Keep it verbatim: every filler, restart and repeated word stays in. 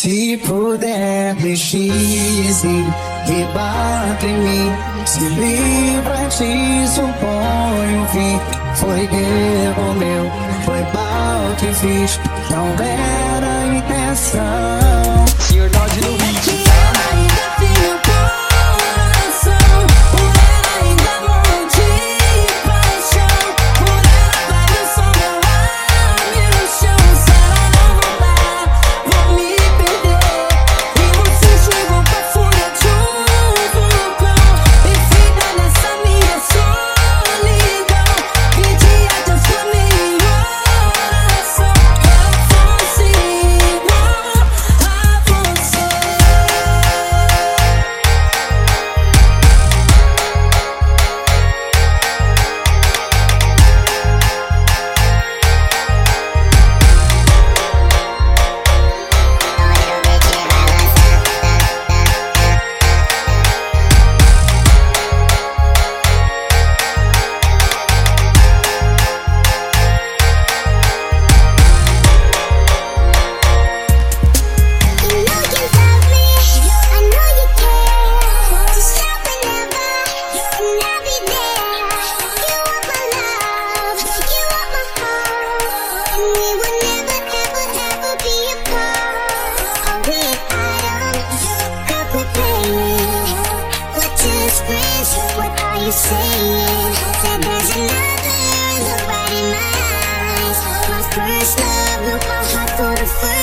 Se puder me xise e bate em mim, se livra, te suponho fim. Foi erro meu, foi mal que fiz, não era intenção. senhor Nod no beat, tá? What are you saying? Said there's another, nobody minds. My first love, broke my heart for the first